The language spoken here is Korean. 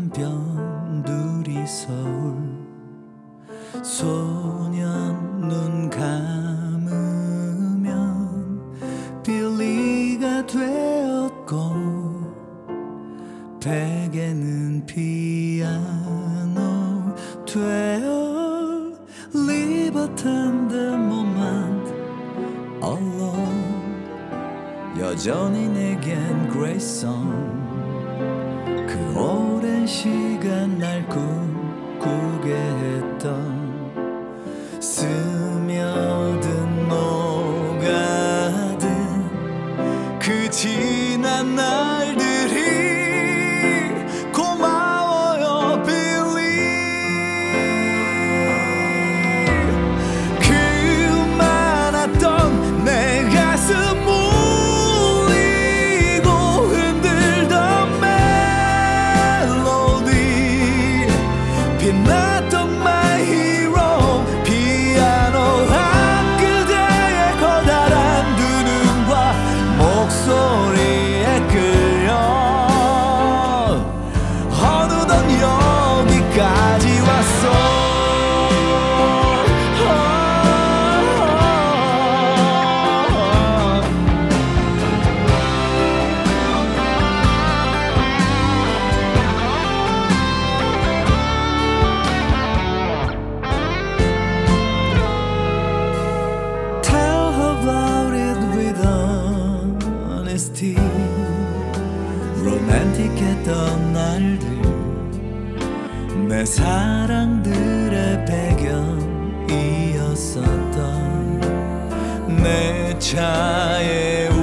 변두리 서울 소년 눈 감으면 빌리가 되었고 베개는 피아노 되어 Live in the moment alone 여전히 내겐 Great Song 그 오랜 시간 날 꿈꾸게 했던 스며든 녹아든 그 지난 날들이 고마워요 빌리 그 많았던 내 가슴 울리고 흔들던 멜로디 빛났던 my hero 피아노 한 그대의 커다란 두 눈과 목소리에 끌려 어느덧 여기까지 왔어 Tell about it with honesty 로맨틱했던 날들 내 사랑들의 배경이었었던 내 차에